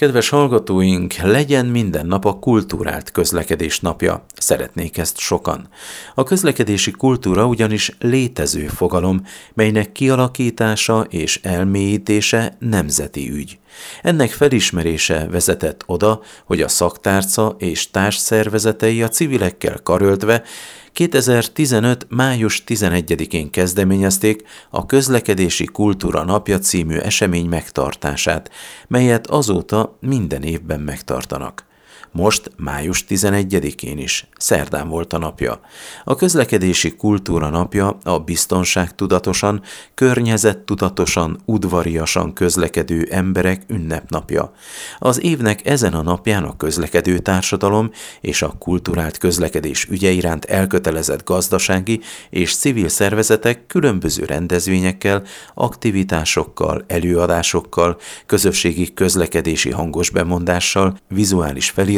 Kedves hallgatóink, legyen minden nap a kulturált közlekedés napja. Szeretnék ezt sokan. A közlekedési kultúra ugyanis létező fogalom, melynek kialakítása és elmélyítése nemzeti ügy. Ennek felismerése vezetett oda, hogy a szaktárca és társszervezetei a civilekkel karöltve 2015. május 11-én kezdeményezték a Közlekedési Kultúra Napja című esemény megtartását, melyet azóta minden évben megtartanak. Most május 11-én is, szerdán volt a napja. A Közlekedési Kultúra Napja a biztonságtudatosan, környezettudatosan, udvariasan közlekedő emberek ünnepnapja. Az évnek ezen a napján a közlekedő társadalom és a kulturált közlekedés ügye iránt elkötelezett gazdasági és civil szervezetek különböző rendezvényekkel, aktivitásokkal, előadásokkal, közösségi közlekedési hangos bemondással, vizuális feliratokkal,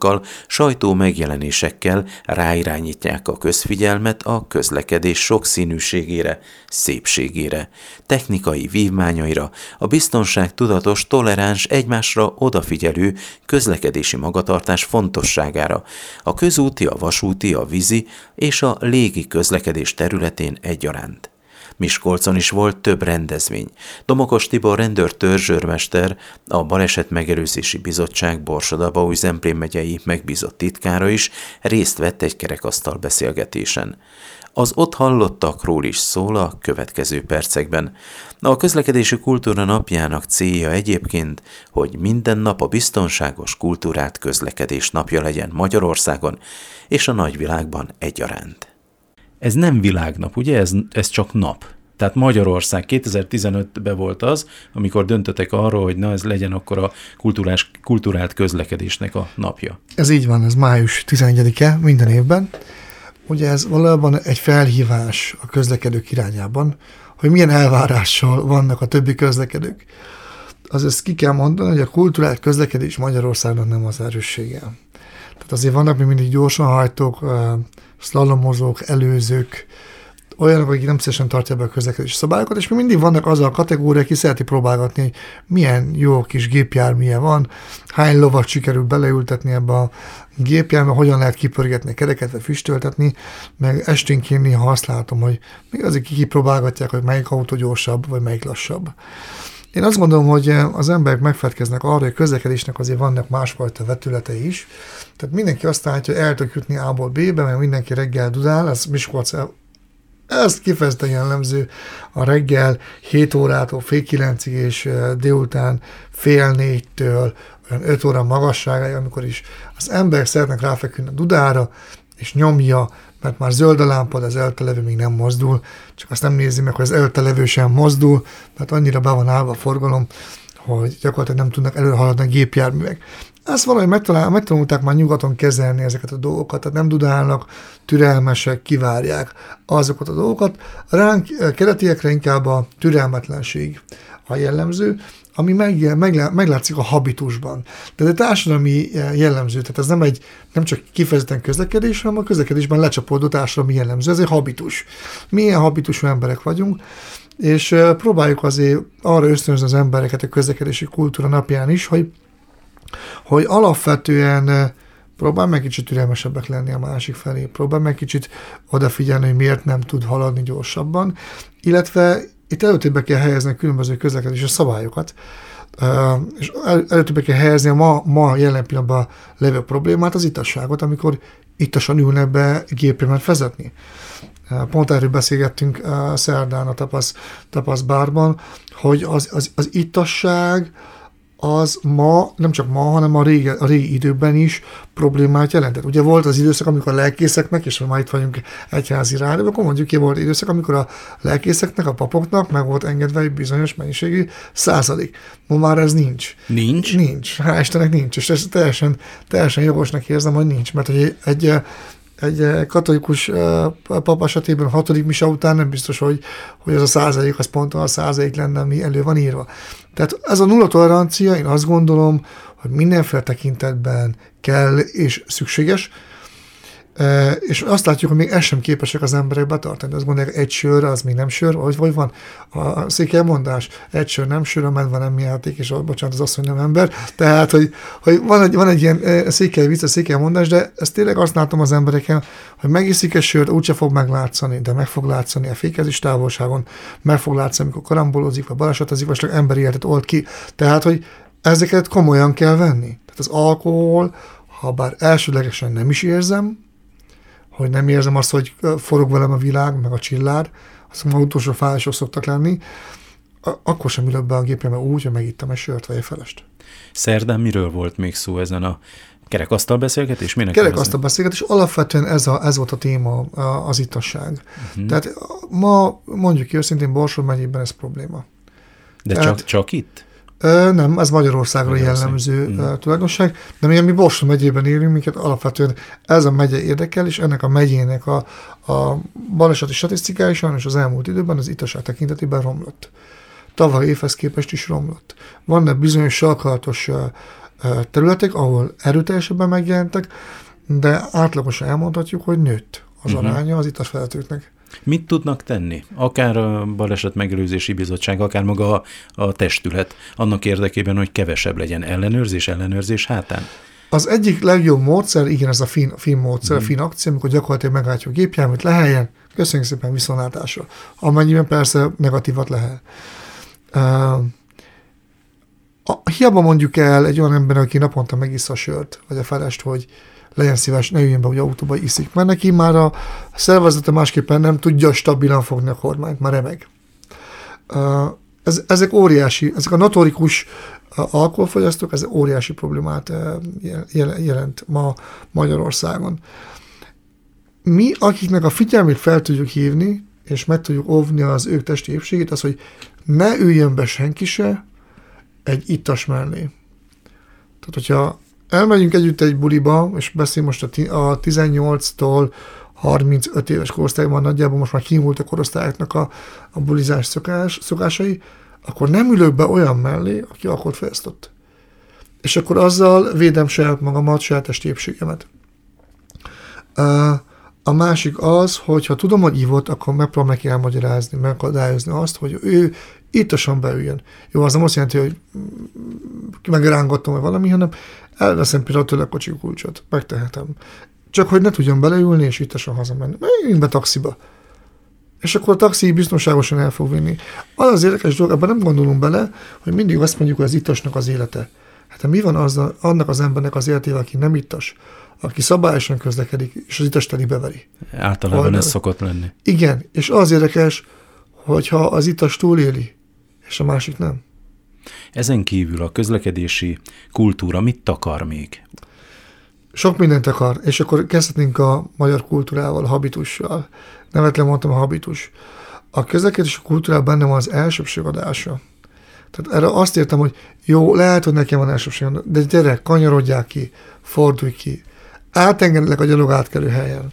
sajtó megjelenésekkel ráirányítják a közfigyelmet a közlekedés sokszínűségére, szépségére, technikai vívmányaira, a biztonságtudatos, toleráns, egymásra odafigyelő közlekedési magatartás fontosságára, a közúti, a vasúti, a vízi és a légi közlekedés területén egyaránt. Miskolcon is volt több rendezvény. Domokos Tibor rendőr-törzsőrmester, a Baleset Megelőzési Bizottság Borsod-Abaúj-Zemplén megyei megbízott titkára is részt vett egy kerekasztal beszélgetésen. Az ott hallottakról is szól a következő percekben. A Közlekedési Kultúra Napjának célja egyébként, hogy minden nap a biztonságos kultúrált közlekedés napja legyen Magyarországon és a nagyvilágban egyaránt. Ez nem világnap, ugye? Ez csak nap. Tehát Magyarország 2015-ben volt az, amikor döntöttek arról, hogy na ez legyen akkor a kulturált közlekedésnek a napja. Ez így van, ez május 11-e minden évben. Ugye ez valójában egy felhívás a közlekedők irányában, hogy milyen elvárással vannak a többi közlekedők. Azaz ki kell mondani, hogy a kulturált közlekedés Magyarországnak nem az erőssége. Tehát azért vannak még mindig gyorsan hajtók, szlalomozók, előzők, olyanok, akik nem szívesen tartják be a közlekedési szabályokat, és még mindig vannak az a kategória, aki szereti próbálgatni, hogy milyen jó kis gépjárműje van, hány lovat sikerül beleültetni ebbe a gépjárműbe, hogyan lehet kipörgetni a kereket, vagy füstöltetni, meg esténként néha azt látom, hogy még azért kipróbálgatják, hogy melyik autó gyorsabb, vagy melyik lassabb. Én azt gondolom, hogy az emberek megfelelkeznek arra, hogy a közlekedésnek azért vannak másfajta vetületei is. Tehát mindenki azt látja, hogy el tud jutni A-ból B-be, mert mindenki reggel dudál, ez kifejezetten jellemző a reggel 7 órától fél 9-ig és délután fél 4-től olyan 5 óra magasságáig, amikor is az emberek szeretnek ráfeküdni a dudára, és nyomja, mert már zöld a lámpa, de az előtte levő még nem mozdul, csak azt nem nézi meg, hogy az előtte levő sem mozdul, mert annyira be van állva a forgalom, hogy gyakorlatilag nem tudnak előhaladni a gépjárművek. Ezt valahogy megtanulták már nyugaton kezelni ezeket a dolgokat, tehát nem dudálnak, türelmesek, kivárják azokat a dolgokat. Ránk keletiekre inkább a türelmetlenség a jellemző, ami meglátszik a habitusban. De a társadalmi jellemző, tehát ez nem csak kifejezetten közlekedés, hanem a közlekedésben lecsapódó társadalmi jellemző, ez egy habitus. Milyen habitusú emberek vagyunk, és próbáljuk azért arra ösztönözni az embereket a közlekedési kultúra napján is, hogy alapvetően próbálj meg kicsit türelmesebbek lenni a másik felé, próbálj meg kicsit odafigyelni, hogy miért nem tud haladni gyorsabban, illetve itt előtérbe kell helyezni a különböző közlekedési szabályokat, és előtérbe kell helyezni a ma jelen pillanatban levő problémát, az itasságot, amikor ittasan ülnek be gépjárművet vezetni. Pont erről beszélgettünk szerdán a Tapasz bárban, hogy az ittasság az ma, nem csak ma, hanem a régi időkben is problémát jelentett. Ugye volt az időszak, amikor a lelkészeknek, és már itt vagyunk egyházi rádióban, akkor mondjuk ki volt időszak, amikor a lelkészeknek, a papoknak meg volt engedve egy bizonyos mennyiségű százalék. Ma már ez nincs. Nincs? Nincs. Hál' Istennek nincs. És ezt teljesen jogosnak érzem, hogy nincs. Mert egy katolikus pap esetében a 6. mise után nem biztos, hogy az a százalék, az pont a százalék lenne, ami elő van írva. Tehát ez a nulla tolerancia, én azt gondolom, hogy mindenféle tekintetben kell és szükséges. És azt látjuk, hogy még ezt sem képesek az emberek betartani. Azt gondolják, egy sör, az még nem sör, vagy van a székely mondás, egy sör nem sör, a medve nem játék, és bocsánat, az asszony nem ember. Tehát, hogy van egy ilyen székely vicc, a székely mondás, de ezt tényleg azt látom az embereken, hogy megiszik egy sört, úgyse fog meglátszani, de meg fog látszani a fékezés távolságon, meg fog látszani, amikor karambolozik, vagy balesetezik, vagy csak emberi életet old ki. Tehát, hogy ezeket komolyan kell venni. Tehát az alkohol, ha bár elsőlegesen nem is érzem, hogy nem érzem azt, hogy forog velem a világ, meg a csillár, azok már utolsó fájások szoktak lenni, akkor sem ülök be a gépembe úgy, hogy megittem egy sört vagy egy felest. Szerdán miről volt még szó ezen a kerekasztal beszélgetés? Kerekasztal beszélgetés, alapvetően ez volt a téma, az ittasság. Tehát ma, mondjuk ki őszintén, Borsod megyében ez probléma. De tehát, csak itt? Nem, ez Magyarországra jellemző tulajdonság, de mi Borsod megyében élünk, minket alapvetően ez a megye érdekel, és ennek a megyének a baleseti statisztikája sajnos az elmúlt időben az ittasság tekintetében romlott. Tavaly évhez képest is romlott. Vannak bizonyos sarkalatos területek, ahol erőteljesebben megjelentek, de átlagosan elmondhatjuk, hogy nőtt az aránya az ittasvezetőknek. Mit tudnak tenni? Akár a Baleset Megelőzési Bizottság, akár maga a testület, annak érdekében, hogy kevesebb legyen ellenőrzés hátán? Az egyik legjobb módszer, igen, ez a fin módszer, a fin akció, amikor gyakorlatilag megállítjuk a gépjárműt, leheljen, köszönjük szépen, viszontlátásra. Amennyiben persze negatívat lehel. Hiába mondjuk el egy olyan ember, aki naponta megissza a sört, vagy a felest, hogy legyen szíves, ne jöjjön be, hogy autóba iszik, mert neki már a szervezete másképpen nem tudja stabilan fogni a kormányt, már remeg. Ezek óriási, ezek a notorikus alkoholfogyasztók, ez óriási problémát jelent ma Magyarországon. Mi, akiknek a figyelmét fel tudjuk hívni, és meg tudjuk óvni az ők testi épségét, az, hogy ne üljön be senki se egy ittas mellé. Tehát, hogyha elmegyünk együtt egy buliba, és beszélünk most a 18-tól 35 éves korosztályban, nagyjából most már kimúlt a korosztályoknak a bulizás szokásai, akkor nem ülök be olyan mellé, aki alkoholt fogyasztott. És akkor azzal védem saját magamat, saját testi épségemet. A másik az, hogy ha tudom, hogy ívott, akkor megpróbálom neki elmagyarázni, megakadályozni azt, hogy ő ittasan beüljön. Jó, az nem azt jelenti, hogy megrángattam vagy valami, hanem elveszem például tőle a kocsi kulcsot, megtehetem. Csak hogy ne tudjon beleülni, és ittasan hazamenni. Menjünk be taxiba. És akkor a taxi biztonságosan el fog vinni. Az érdekes dolog, ebben nem gondolunk bele, hogy mindig azt mondjuk, hogy az ittasnak az élete. Hát mi van annak az embernek az életével, aki nem ittas, aki szabályosan közlekedik, és az ittas teli beveri. Általában ez szokott lenni. Igen, és az érdekes, hogyha az ittas túléli, és a másik nem. Ezen kívül a közlekedési kultúra mit takar még? Sok mindent akar, és akkor kezdhetnénk a magyar kultúrával, a habitussal. Nevetlen mondtam a habitus. A közlekedési kultúrában benne van az elsőbségadása. Tehát erre azt értem, hogy jó, lehet, hogy nekem van elsőbségem, de gyere, kanyarodják ki, fordulj ki. Átengedlek a gyalog átkelő helyen.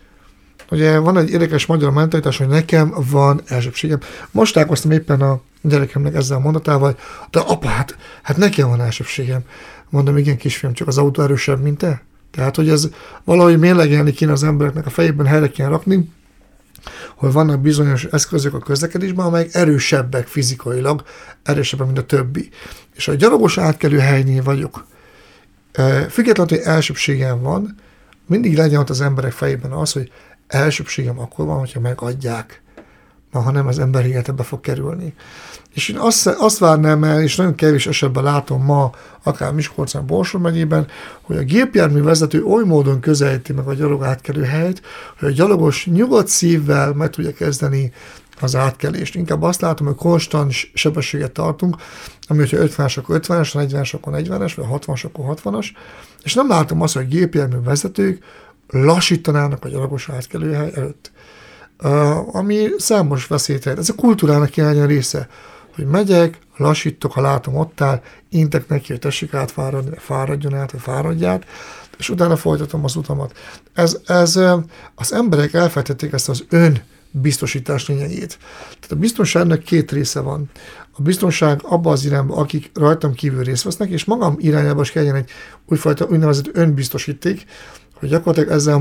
Ugye van egy érdekes magyar mentalitás, hogy nekem van elsőbségem. Most találkoztam éppen a gyerekemnek ezzel a mondatával, de apa, hát nekem van elsőbségem. Mondom, igen, kisfiam, csak az autó erősebb, mint te. Tehát, hogy ez valahogy mérlegelni kéne az embereknek a fejében, helyre kéne rakni, hogy vannak bizonyos eszközök a közlekedésben, amelyek erősebbek fizikailag, erősebbek, mint a többi. És a gyalogos átkelő helynél vagyok. Függetlenül, hogy elsőbségem van, mindig legyen ott az emberek fejében az, hogy elsőbségem akkor van, hogyha megadják, ha nem az ember életebe fog kerülni. És én azt várnám el, és nagyon kevés esetben látom ma, akár Miskolcon, Borsod megyében, hogy a gépjármű vezető oly módon közelíti meg a gyalog átkelő helyt, hogy a gyalogos nyugodt szívvel meg tudja kezdeni az átkelést. Inkább azt látom, hogy konstant sebességet tartunk, ami, hogyha 50-es, akkor 50-es, 40-es, akkor 40-es, vagy 60-as, akkor 60-as, és nem látom azt, hogy a gépjármű vezetők lassítanának a gyalogos átkelőhely előtt. Ami számos veszélyt rejt. Ez a kultúrának hiánya része, hogy megyek, lassítok, ha látom ott áll, intek neki, hogy tessék átfáradni, vagy fáradjon át, vagy fáradját, és utána folytatom az utamat. Az emberek elfelejtették ezt az önbiztosítás lényegét. Tehát a biztonságnak két része van. A biztonság abban az irányban, akik rajtam kívül részt vesznek, és magam irányába is kelljen egy úgyfajta úgynevezett önbiztosíték, hogy gyakorlatilag ezzel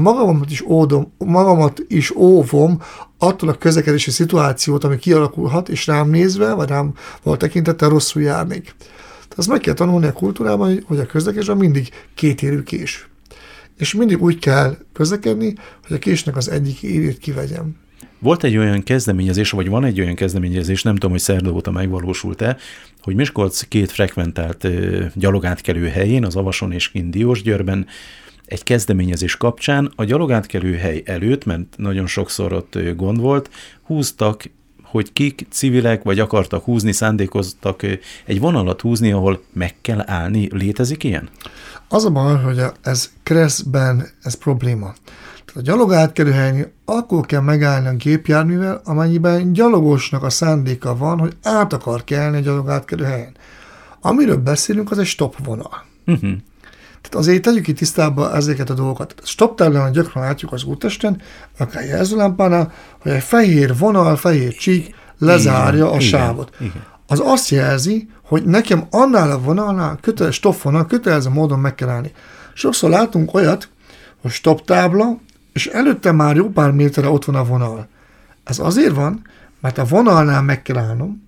magamat is óvom attól a közlekedési szituációt, ami kialakulhat, és rám nézve, vagy rám volt tekintettel rosszul járnék. Tehát azt meg kell tanulni a kultúrában, hogy a közlekedésben mindig kétérű kés. És mindig úgy kell közlekedni, hogy a késnek az egyik érét kivegyem. Volt egy olyan kezdeményezés, vagy van egy olyan kezdeményezés, nem tudom, hogy szerda óta megvalósult-e, hogy Miskolc 2 frekventált gyalogátkelő helyén, az Avason és kint Diósgyőrben egy kezdeményezés kapcsán a gyalogátkelő hely előtt, mert nagyon sokszor ott gond volt, húztak, hogy kik civilek, vagy akartak húzni, szándékoztak egy vonalat húzni, ahol meg kell állni. Létezik ilyen? Az a baj, hogy ez Kresszben ez probléma. Tehát a gyalogátkelőhelyen akkor kell megállni a gépjárművel, amennyiben gyalogosnak a szándéka van, hogy át akar kelni a gyalogátkelőhelyen. Amiről beszélünk, az egy stop vonal. Tehát azért tegyük ki tisztába ezeket a dolgokat. A stop táblán gyakran látjuk az úttesten, akár jelzőlámpánál, hogy egy fehér vonal, fehér csík lezárja a sávot. Igen. Az azt jelzi, hogy nekem annál a vonalnál stop vonal kötelező módon meg kell állni. Sokszor látunk olyat, hogy stop tábla, és előtte már jó pár méterre ott van a vonal. Ez azért van, mert a vonalnál meg kell állnom,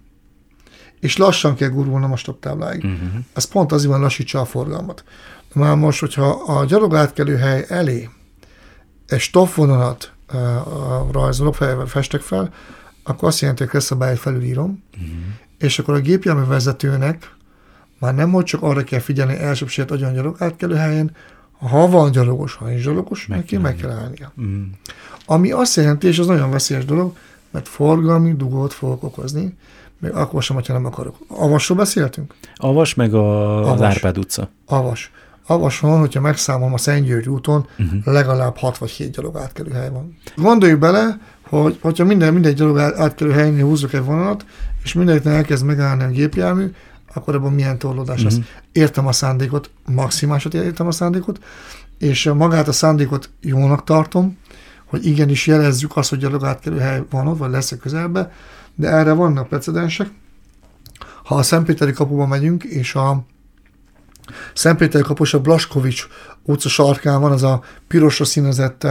és lassan kell gurulnom a stop tábláig. Ez pont azért van, lassítsa a forgalmat. Már most, hogyha a gyalogátkelőhely elé egy stop vonalat rajzolok, festek fel, akkor azt jelenti, hogy Kresszabályt felülírom, és akkor a gépjármű vezetőnek már nem hogy csak arra kell figyelni, elsőbséget adjon a gyalogátkelőhelyen, ha van gyalogos, ha nincs gyalogos, neki meg kell állnia. Ami azt jelenti, és az nagyon veszélyes dolog, mert forgalmi dugót fogok okozni, még akkor sem, hogyha nem akarok. Avasról beszéltünk? Avas meg az Árpád utca. Avason, hogyha megszámolom a Szentgyörgy úton, legalább 6 vagy 7 gyalogátkelőhely van. Gondoljuk bele, hogy hogyha mindegy gyalogátkelőhelynél húzok egy vonalat, és mindenkinek elkezd megállni a gépjármű, akkor abban milyen torlódás lesz. Értem a szándékot, maximálisat értem a szándékot, és magát a szándékot jónak tartom, hogy igenis jelezzük azt, hogy gyalogátkelőhely van ott, vagy lesz a közelbe, de erre vannak precedensek. Ha a Szentpéteri kapuba megyünk, és a Szentpéteri kapus a Blaskovics utca sarkán van az a pirosra színezett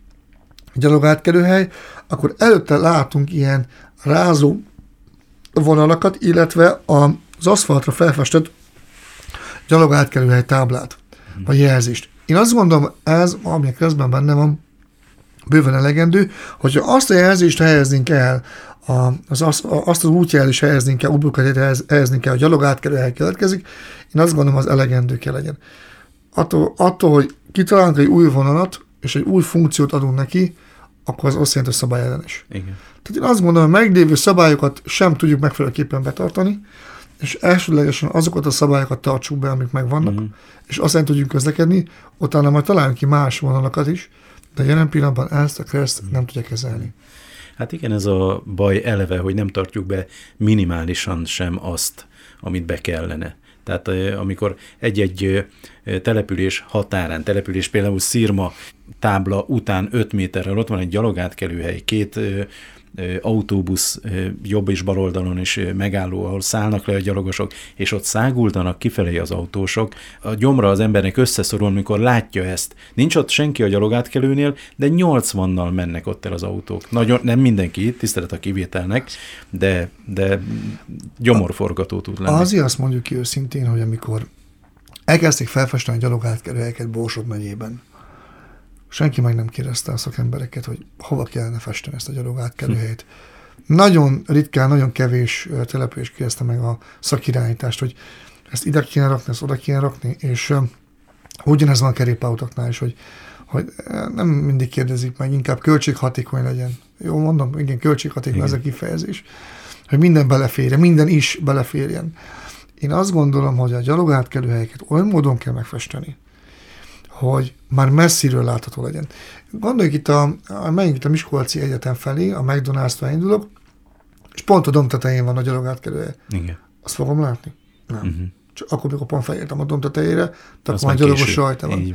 gyalogátkelőhely, akkor előtte látunk ilyen rázó vonalakat, illetve az aszfaltra felfestett gyalogátkelőhely táblát, vagy jelzést. Én azt gondolom, ez, ami közben benne van, bőven elegendő, hogyha azt a jelzést helyeznénk el, azt az útjelzést helyeznénk el, útblokkát helyeznénk el, a gyalogátkelőhely keletkezik, én azt gondolom, az elegendő kell legyen. Attól, hogy kitalálunk egy új vonalat, és egy új funkciót adunk neki, akkor az azt jelenti, hogy szabályellenes. Igen. Tehát én azt gondolom, hogy meglévő szabályokat sem tudjuk megfelelőképpen betartani, és elsődlegesen azokat a szabályokat tartsuk be, amik megvannak, és aztán tudjunk közlekedni, utána majd találunk ki más vonalakat is, de jelen pillanatban ezt a Kressz nem tudja kezelni. Hát igen, ez a baj eleve, hogy nem tartjuk be minimálisan sem azt, amit be kellene. Tehát amikor egy-egy település határán, például Szirma tábla után 5 méterrel ott van egy gyalogátkelőhely, 2 autóbusz jobb és bal oldalon is megálló, ahol szállnak le a gyalogosok, és ott szágultanak kifelé az autósok. A gyomra az embernek összeszorul, mikor látja ezt. Nincs ott senki a gyalogátkelőnél, de 80-nal mennek ott el az autók. Nagyon, nem mindenki, tisztelet a kivételnek, de gyomorforgató tud lenni. Azért azt mondjuk ki őszintén, hogy amikor elkezdték felfesteni a gyalogátkelőhelyeket Borsod megyében, senki meg nem kérdezte a szakembereket, hogy hova kellene festeni ezt a gyalogátkelőhelyet. Nagyon ritkán, nagyon kevés település kérdezte meg a szakirányítást, hogy ezt ide kéne rakni, ezt oda kéne rakni, és ugyanez van a kerékpárutaknál is, hogy nem mindig kérdezik meg, inkább költséghatékony legyen. Jó mondom, igen, költséghatékony ez a kifejezés, hogy minden beleférjen, minden is beleférjen. Én azt gondolom, hogy a gyalogátkelőhelyeket olyan módon kell megfesteni, hogy már messziről látható legyen. Gondoljuk megyünk itt a Miskolci Egyetem felé, a McDonald's-tól indulok, és pont a domb tetején van a gyalogátkelőhely. Igen. Azt fogom látni? Nem. Csak akkor, mikor pont felértem a domb tetejére, akkor már gyalogos rajta van.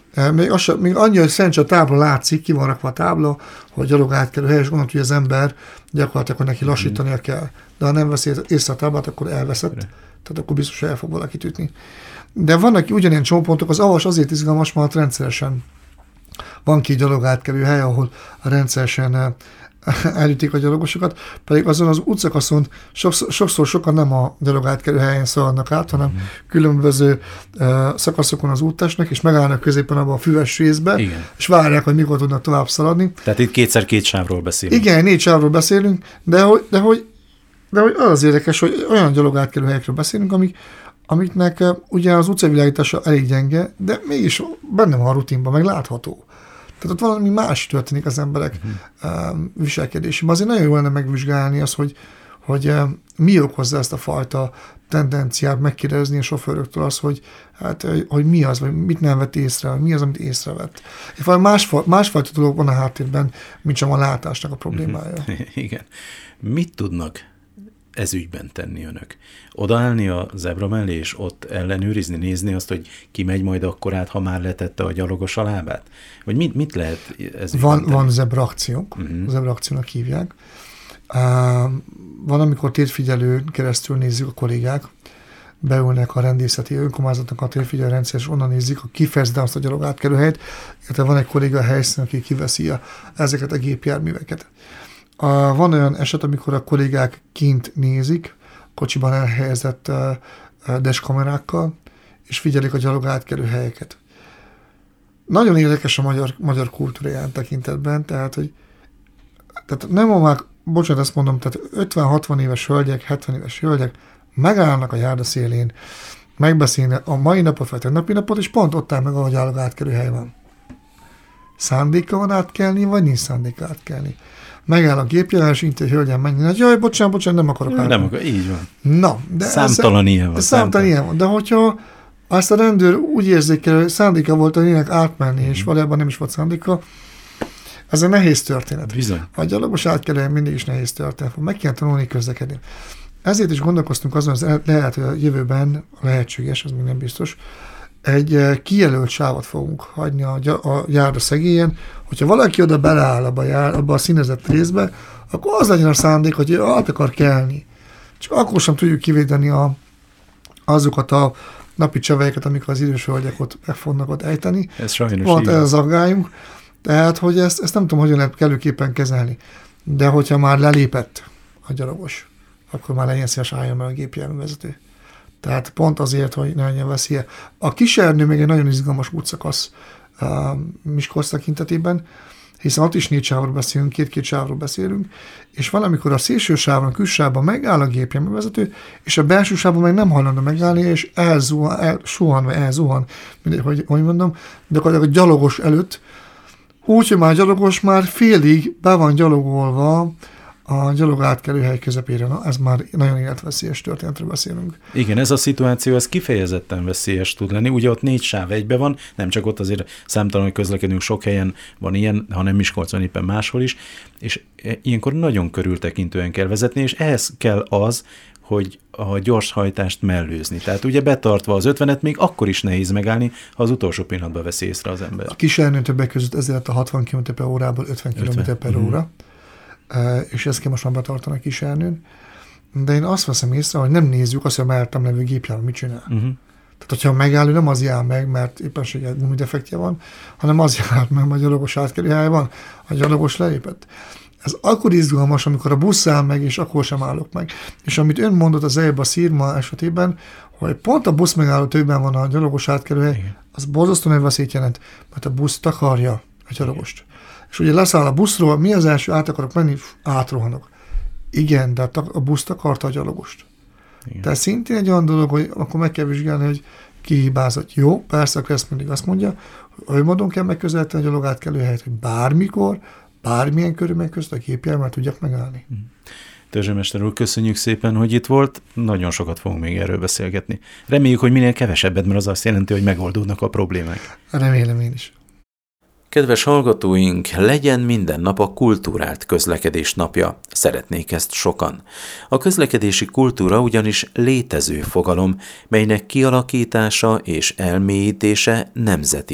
Még annyi, hogy szerencsé a tábla látszik, ki van rakva a tábla, hogy gyalogátkelőhely, és gondolom, hogy az ember gyakorlatilag, hogy neki lassítania kell. De ha nem veszi észre a táblát, akkor elveszett. Tehát akkor biztos, hogy el fog valakit ütni. De vannak ugyanilyen csomópontok, az Avas azért izgalmas, mert rendszeresen van 2 gyalogátkelő hely, ahol rendszeresen elütik a gyalogosokat, pedig azon az útszakaszon sokszor sokan nem a gyalogátkelő helyen szaladnak át, hanem különböző szakaszokon az úttestnek, és megállnak középen abban a füves részbe, igen. és várják, hogy mikor tudnak tovább szaladni. Tehát itt 2x2 sávról beszélünk. Igen, 4 sávról beszélünk, de hogy az érdekes, hogy olyan gyalogátkelő helyekről beszélünk, amiknek ugye az utcavilágítása elég gyenge, de mégis benne van a rutinban, meg látható. Tehát ott valami más történik az emberek viselkedésében. Azért nagyon jó lenne megvizsgálni azt, hogy mi okozza ezt a fajta tendenciát, megkérdezni a sofőröktől azt, hogy mi az, vagy mit nem vett észre, vagy mi az, amit észrevett. És valami másfajta dolog van a háttérben, mint sem a látásnak a problémája. Igen. Mit tudnak ez ügyben tenni önök? Odaállni a zebra mellé, és ott ellenőrizni, nézni azt, hogy ki megy majd akkor át, ha már letette a gyalogos a lábát? Vagy mit lehet ez Van zebra akciónk, zebra akciónak hívják. Van, amikor tétfigyelőn keresztül nézzük a kollégák, beülnek a rendészeti önkormányzatnak a tétfigyelő rendszer, és onnan nézik, hogy kifejezde azt a gyalogátkelő helyet, illetve van egy kolléga a helyszínen, aki kiveszi ezeket a gépjárműveket. Van olyan eset, amikor a kollégák kint nézik, kocsiban elhelyezett dashkamerákkal, és figyelik a gyalogátkelő helyeket. Nagyon érdekes a magyar kultúra ilyen tekintetben, tehát nem már, bocsánat, ezt mondom, tehát 50-60 éves hölgyek, 70 éves hölgyek megállnak a járda szélén, megbeszélnek a mai napot, vagy a napi napot, és pont ott áll meg, ahogy gyalogátkelő hely van. Szándéka van átkelni, vagy nincs szándéka átkelni? Megáll a gépjárás, így hogy hölgyem menjen, hogy jaj, bocsánat, nem akarok átkelni. Nem akar, így van. Na, de számtalan ilyen van. Számtalan ilyen van, de hogyha azt a rendőr úgy érzékel, hogy szándéka volt a lényeg átmenni, és valójában nem is volt szándéka, ez egy nehéz történet. Bizony. A gyalogos átkelő mindig is nehéz történet. Meg kell tanulni közlekedni. Ezért is gondolkoztunk azon, hogy lehet, hogy a jövőben lehetséges, ez még nem biztos, egy kijelölt sávot fogunk hagyni a járda szegélyen, hogyha valaki oda beleáll abba a színezett részbe, akkor az legyen a szándék, hogy át akar kelni. Csak akkor sem tudjuk kivédeni azokat a napi csevelyeket, amikor az idős hölgyek ott meg fognak ott ejteni. Ez sajnos volt ez az aggályunk. Tehát, hogy ezt nem tudom, hogyan lehet kellőképpen kezelni. De hogyha már lelépett a gyalogos, akkor már legyen szíves álljon meg a gépjárművezető. Tehát pont azért, hogy ne legyen veszélye. A Kisernő még egy nagyon izgalmas útszakasz Miskolc tekintetében, hiszen ott is 4 sávról beszélünk, 2-2 sávról beszélünk, és valamikor a szélső sávon, a külsávon megáll a gépjárművezető, és a belső sávon meg nem hajlandó megállni, és elzuhan, mindegy, hogy mondom, de a gyalogos előtt, úgy, hogy már a gyalogos már félig be van gyalogolva a gyalogátkelő hely közepére. Na, ez már nagyon életveszélyes történetről beszélünk. Igen, ez a szituáció, ez kifejezetten veszélyes tud lenni. Ugye ott 4 sáv egybe van, nem csak ott, azért számtalan, hogy közlekedünk, sok helyen van ilyen, hanem Miskolcon éppen máshol is, és ilyenkor nagyon körültekintően kell vezetni, és ehhez kell az, hogy a gyors hajtást mellőzni. Tehát ugye betartva az 50-et még akkor is nehéz megállni, ha az utolsó pillanatban veszi észre az ember. A Kisernő többek között ezért a 60 km/h-ból 50 km/h, és ezt kell most már betartani a Kisernőn. De én azt veszem észre, hogy nem nézzük azt, hogy a mellettem levő gépjármű mit csinál. Tehát, hogyha megáll, nem az jár meg, mert éppenséggel gumidefektje van, hanem az jár meg, mert a gyalogos átkerülhely van, a gyalogos lelépett. Ez akkor izgalmas, amikor a busz áll meg, és akkor sem állok meg. És amit ön mondott az előbb a Szirma esetében, hogy pont a busz megálló tőben van a gyalogos átkerülhely, az borzasztó nagy veszélyt jelent, mert a busz takarja a gyalogost. És ugye leszáll a buszról, mi az első, át akarok menni, átrohanok. Igen, de a busz takarta a gyalogost. Igen. Tehát szintén egy olyan dolog, hogy akkor meg kell vizsgálni, hogy ki hibázott. Jó, persze, akkor ezt mindig azt mondja, hogy módon kell megközelíteni a gyalogátkelő helyet, hogy bármikor, bármilyen körülmények között a gépjárművel tudjak megállni. Törzsemester úr, köszönjük szépen, hogy itt volt. Nagyon sokat fogunk még erről beszélgetni. Reméljük, hogy minél kevesebbet, mert az azt jelenti, hogy megoldódnak a problémák. Remélem én is. Kedves hallgatóink, legyen minden nap a kultúrált közlekedés napja. Szeretnék ezt sokan. A közlekedési kultúra ugyanis létező fogalom, melynek kialakítása és elmélyítése nemzeti ügy.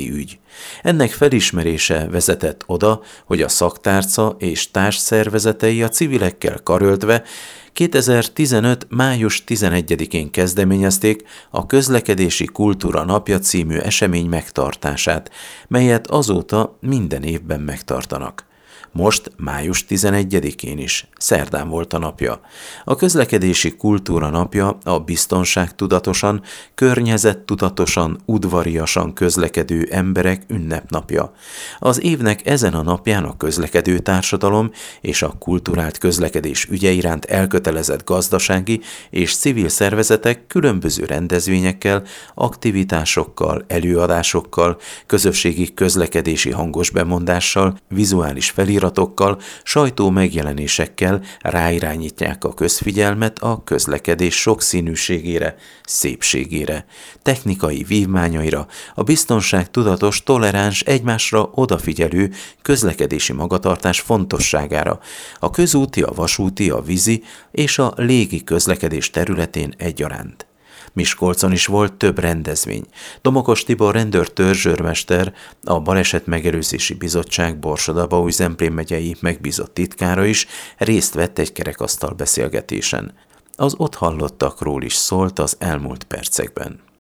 Ennek felismerése vezetett oda, hogy a szaktárca és társszervezetei a civilekkel karöltve 2015. május 11-én kezdeményezték a Közlekedési Kultúra Napja című esemény megtartását, melyet azóta minden évben megtartanak. Most május 11-én is, szerdán volt a napja. A Közlekedési Kultúra Napja a biztonságtudatosan, környezettudatosan, udvariasan közlekedő emberek ünnepnapja. Az évnek ezen a napján a közlekedő társadalom és a kulturált közlekedés ügye iránt elkötelezett gazdasági és civil szervezetek különböző rendezvényekkel, aktivitásokkal, előadásokkal, közösségi közlekedési hangos bemondással, vizuális feliratokkal, sajtó megjelenésekkel ráirányítják a közfigyelmet a közlekedés sokszínűségére, szépségére, technikai vívmányaira, a biztonságtudatos, toleráns, egymásra odafigyelő közlekedési magatartás fontosságára, a közúti, a vasúti, a vízi és a légi közlekedés területén egyaránt. Miskolcon is volt több rendezvény. Domokos Tibor rendőrtörzsőrmester, a Baleset Megelőzési Bizottság Borsod-Abaúj-Zemplén megyei megbízott titkára is részt vett egy kerekasztal beszélgetésen. Az ott hallottakról is szólt az elmúlt percekben.